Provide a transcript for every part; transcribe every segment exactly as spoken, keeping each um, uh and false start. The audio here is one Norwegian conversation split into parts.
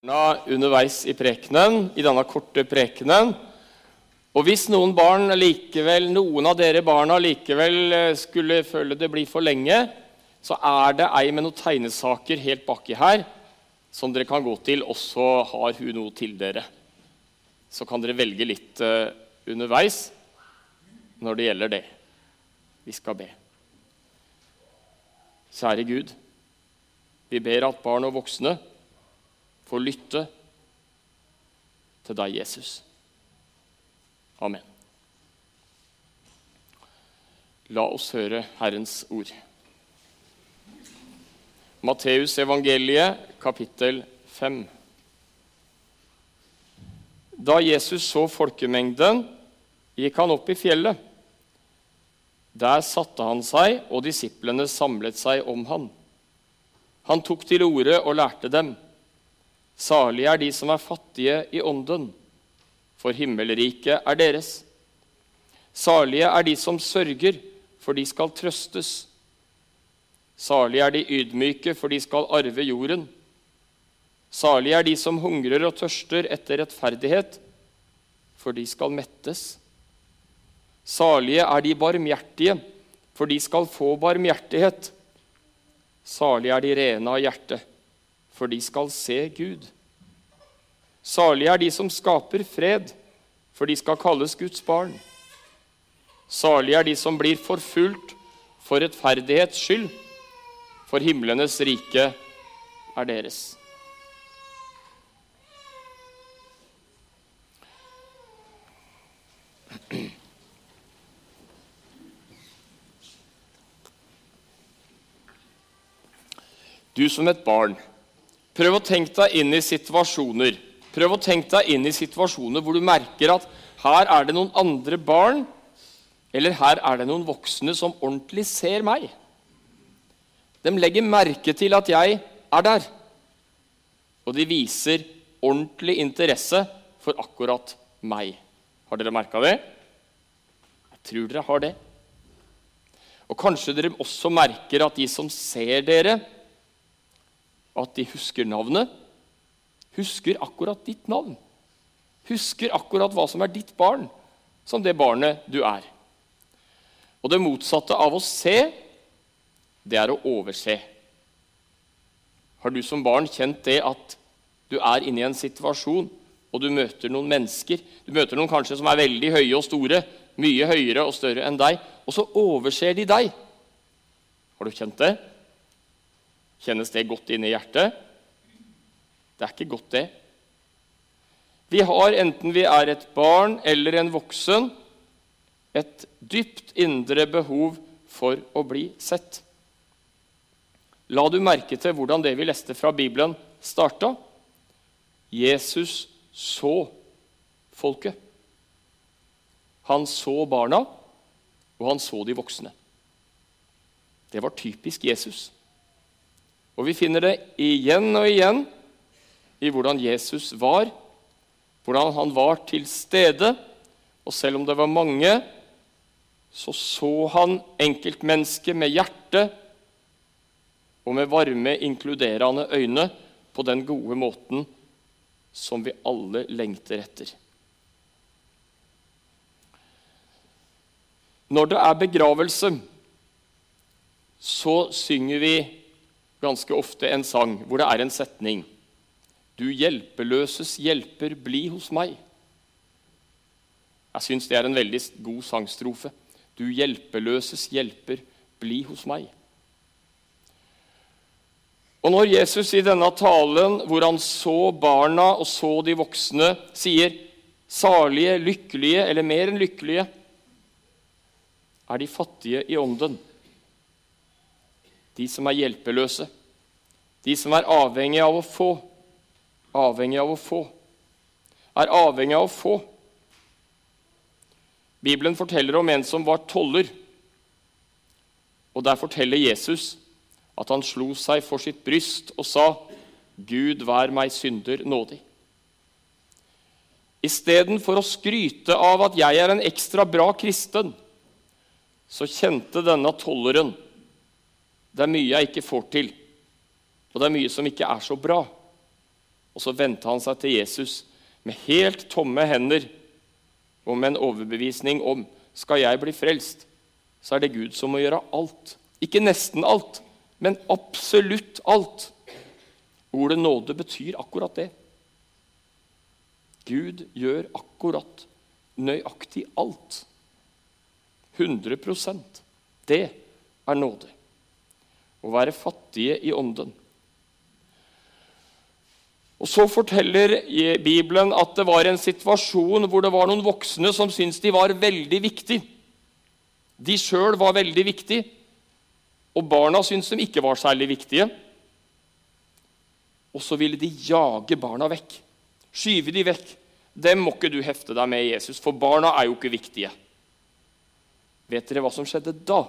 Underveis i prekenen, i denne korte prekenen. Og hvis noen barn likevel, noen av dere barna likevel skulle føle det blir for lenge, så er det ei med noen tegnesaker helt baki her, som dere kan gå til, og så har hun noe til dere. Så kan dere velge litt uh, underveis når det gjelder det. Vi skal be. Kjære Gud, vi ber at barn og voksne får lytte til deg, Jesus. Amen. La oss høre Herrens ord. Matteus evangeliet, kapittel fem. Da Jesus så folkemengden, gikk han opp i fjellet. Der satte han seg, og disiplene samlet seg om han. Han tok til orde og lærte dem: Salige er de som er fattige i ånden, for himmelriket er deres. Salige er de som sørger, for de skal trøstes. Salige er de ydmyke, for de skal arve jorden. Salige er de som hungrer og tørster etter rettferdighet, for de skal mettes. Salige er de barmhjertige, for de skal få barmhjertighet. Salige er de rene av hjerte, for de skal se Gud. Salige er de som skaper fred, for de skal kalles Guds barn. Salige er de som blir forfulgt for rettferdighets skyld, for himlenes rike er deres. Du som et barn, prøv å tenke deg inn i situasjoner. Prøv å tenke deg inn i situasjoner hvor du merker at her er det noen andre barn, eller her er det noen voksne som ordentlig ser meg. De legger merke til at jeg er der, og de viser ordentlig interesse for akkurat meg. Har dere merket det? Jeg tror dere har det. Og kanskje dere også merker at de som ser dere, at de husker navnet, husker akkurat ditt navn. Husker akkurat hva som er ditt barn, som det barnet du er. Og det motsatte av å se, det er å overse. Har du som barn kjent det at du er inne i en situasjon, og du møter noen mennesker, du møter noen kanskje som er veldig høye og store, mye høyere og større enn deg, og så overser de deg. Har du kjent det? Kjennes det godt inn i hjertet? Det er ikke godt det. Vi har, enten vi er et barn eller en voksen, et dypt indre behov for å bli sett. La du merke til hvordan det vi leste fra Bibelen startet? Jesus så folket. Han så barna, og han så de voksne. Det var typisk Jesus. Og vi finner det igjen og igjen i hvordan Jesus var, hvordan han var til stede, og selv om det var mange, så så han enkeltmennesket med hjerte og med varme, inkluderende øyne på den gode måten som vi alle lengter etter. Når det er begravelse, så synger vi ganske ofte en sang hvor det er en setning: Du hjelpeløses hjelper, bli hos meg. Jeg synes det er en veldig god sangstrofe. Du hjelpeløses hjelper, bli hos meg. Og når Jesus i denne talen, hvor han så barna og så de voksne, sier salige, lykkelige eller mer enn lykkelige, er de fattige i ånden. De som er hjelpeløse, de som er avhengige av å få, avhengig av å få, er avhengig av å få. Bibelen forteller om en som var toller, og der forteller Jesus at han slo seg for sitt bryst og sa: Gud, vær meg synder nådig. I stedet for å skryte av at jeg er en ekstra bra kristen, så kjente denne tolleren: Det er mye jeg ikke får til, og det er mye som ikke er så bra. Og så vendte han seg til Jesus med helt tomme hender og med en overbevisning om, skal jeg bli frelst, så er det Gud som må gjøre alt. Ikke nesten alt, men absolutt alt. Ordet nåde betyr akkurat det. Gud gjør akkurat, nøyaktig alt. hundre prosent. Det er nåde. Å være fattige i ånden. Og så forteller Bibelen at det var en situasjon hvor det var noen voksne som syntes de var veldig viktige. De selv var veldig viktige, og barna syntes de ikke var særlig viktige. Og så ville de jage barna vekk. Skyve de vekk. Dem må ikke du hefte deg med, Jesus, for barna er jo ikke viktige. Vet dere hva som skjedde da?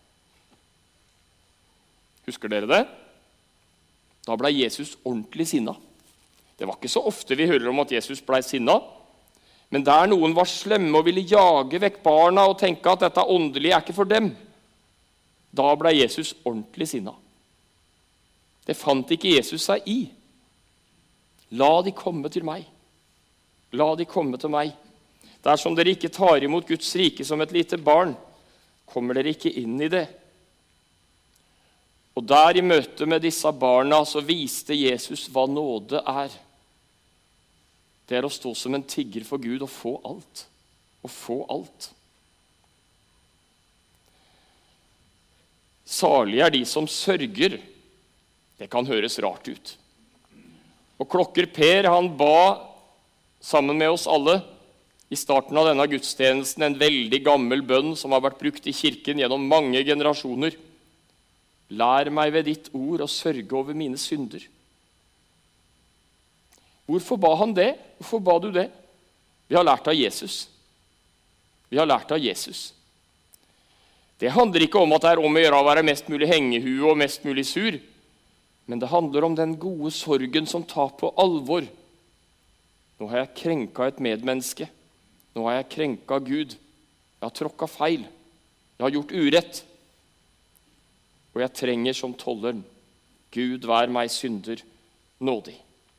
Husker dere det? Da ble Jesus ordentlig sinna. Det var ikke så ofte vi hører om at Jesus ble sinna, men der noen var slemme og ville jage vekk barna og tenke at dette åndelige er ikke for dem, da ble Jesus ordentlig sinna. Det fant ikke Jesus seg i. La de komme til meg. La de komme til meg. Dersom dere ikke tar imot Guds rike som et lite barn, kommer dere ikke inn i det. Og der i møte med disse barna så viste Jesus hva nåde er. Det er å stå som en tigger for Gud og få alt. Og få alt. Salige er de som sørger. Det kan høres rart ut. Og klokker Per, han ba sammen med oss alle i starten av denne gudstjenesten en veldig gammel bønn som har vært brukt i kirken gjennom mange generasjoner. Lær meg ved ditt ord å sørge over mine synder. Hvorfor ba han det? Hvorfor ba du det? Vi har lært av Jesus. Vi har lært av Jesus. Det handler ikke om at det er om å gjøre å være mest mulig hengehue og mest mulig sur, men det handler om den gode sorgen som tar på alvor. Nå har jeg krenka et medmenneske. Nå har jeg krenka Gud. Jeg har tråkka feil. Jeg har gjort urett. Og jeg trenger som tolleren, Gud vær meg synder nådig.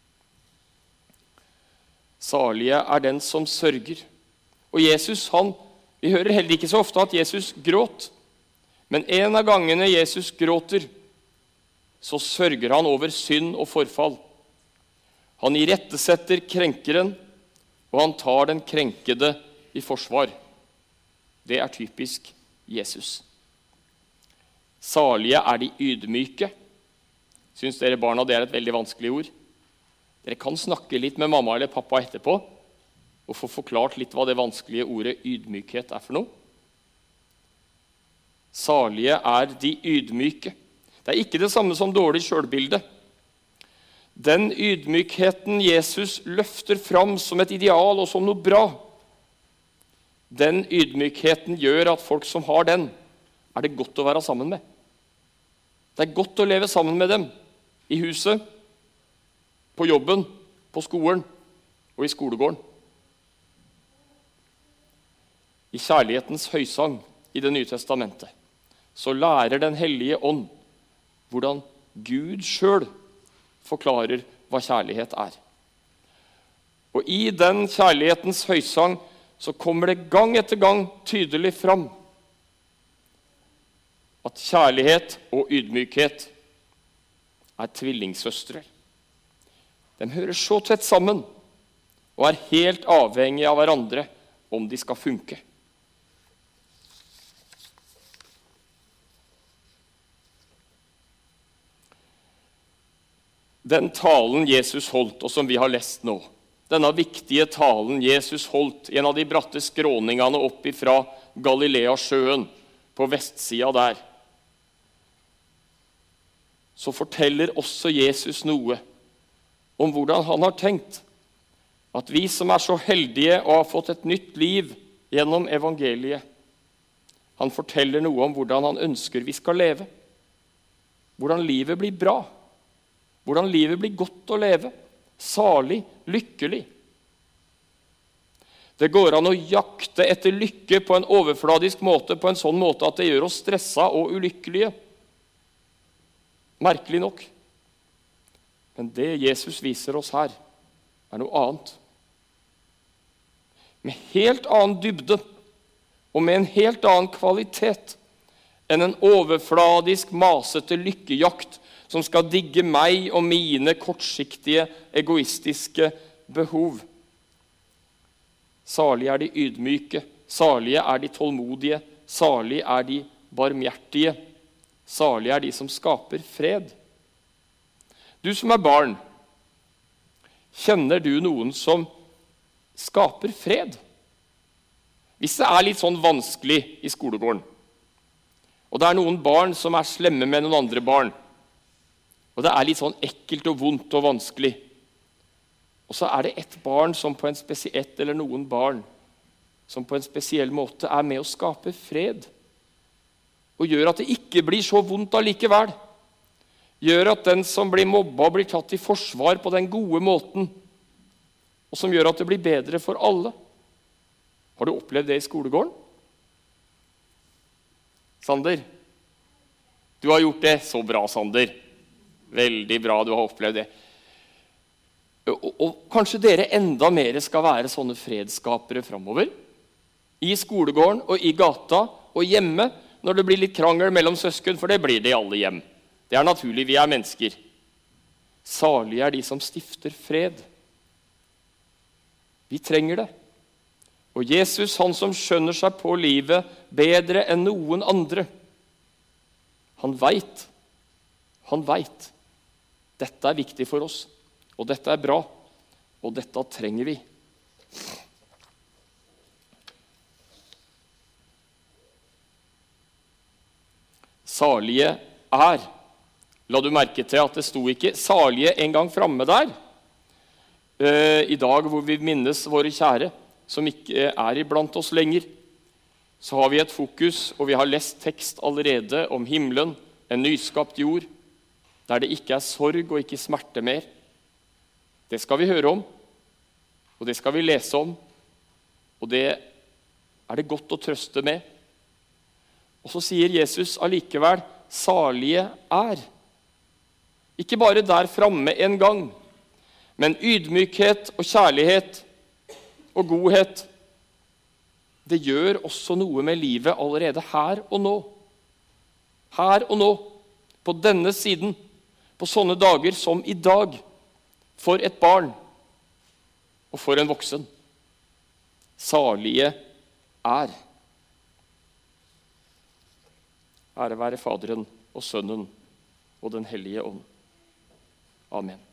Salige er den som sørger. Og Jesus, han, vi hører heller ikke så ofte at Jesus gråt, men en av gangene Jesus gråter, så sørger han over synd og forfall. Han irettesetter krenkeren, og han tar den krenkede i forsvar. Det er typisk Jesus. Salige er de ydmyke. Syns dere barna det er et veldig vanskelig ord? Dere kan snakke litt med mamma eller pappa etterpå og få forklart litt hva det vanskelige ordet ydmykhet er for noe. Salige er de ydmyke. Det er ikke det samme som dårlig selvbilde. Den ydmykheten Jesus løfter fram som et ideal og som noe bra, den ydmykheten gjør at folk som har den, er det godt å være sammen med. Det er godt å leve sammen med dem i huset, på jobben, på skolen og i skolegården. I kjærlighetens høysang i Det nye testamentet så lærer Den hellige ånd hvordan Gud selv forklarer hva kjærlighet er. Og i den kjærlighetens høysang så kommer det gang etter gang tydelig fram at kjærlighet og ydmykhet er tvillingsøstre. De hører så tett sammen og er helt avhengige av hverandre om de skal funke. Den talen Jesus holdt, og som vi har lest nå, denne viktige talen Jesus holdt i en av de bratte skråningene opp ifra Galileasjøen på vestsida der, så forteller også Jesus noe om hvordan han har tenkt at vi som er så heldige og har fått et nytt liv gjennom evangeliet, han forteller noe om hvordan han ønsker vi skal leve. Hvordan livet blir bra. Hvordan livet blir godt å leve. Salig, lykkelig. Det går an å jakte etter lykke på en overfladisk måte, på en sånn måte at det gjør oss stressa og ulykkelige. Merkelig nok. Men det Jesus viser oss her, er noe annet. Med helt annen dybde, og med en helt annen kvalitet enn en overfladisk, masete lykkejakt som skal digge meg og mine kortsiktige, egoistiske behov. Salige er de ydmyke, salige er de tålmodige, salige er de barmhjertige, salige er de som skaper fred. Du som er barn, kjenner du noen som skaper fred? Hvis det er litt sånn vanskelig i skolegården, og det er noen barn som er slemme med noen andre barn, og det er litt sånn ekkelt og vondt og vanskelig, og så er det et barn som på en spesiell, eller noen barn som på en spesiell måte er med å skape fred, og gjør at det ikke blir så vondt allikevel, gjør at den som blir mobba blir tatt i forsvar på den gode måten, og som gjør at det blir bedre for alle. Har du opplevd det i skolegården? Sander? Du har gjort det så bra, Sander. Veldig bra, du har opplevd det. Og, og kanskje dere enda mer skal være sånne fredsskapere fremover? I skolegården og i gata og hjemme, når det blir litt krangel mellom søsken, for det blir det i alle hjem. Det er naturlig, vi er mennesker. Salige er de som stifter fred. Vi trenger det. Og Jesus, han som skjønner seg på livet bedre enn noen andre, han vet, han vet, dette er viktig for oss, og dette er bra, og dette trenger vi. Salige er. La du merke til at det sto ikke salige en gang fremme der. Uh, I dag hvor vi minnes våre kjære, som ikke er iblant oss lenger, så har vi et fokus, og vi har lest tekst allerede om himmelen, en nyskapt jord, der det ikke er sorg og ikke smerte mer. Det skal vi høre om, og det skal vi lese om, og det er det godt å trøste med. Og så sier Jesus allikevel, salige er. Ikke bare der framme en gang, men ydmykhet og kjærlighet og godhet, det gjør også noe med livet allerede her og nå. Her og nå, på denne siden, på sånne dager som i dag, for et barn og for en voksen. Salige er. Ære være Faderen og Sønnen og den hellige ånd. Amen.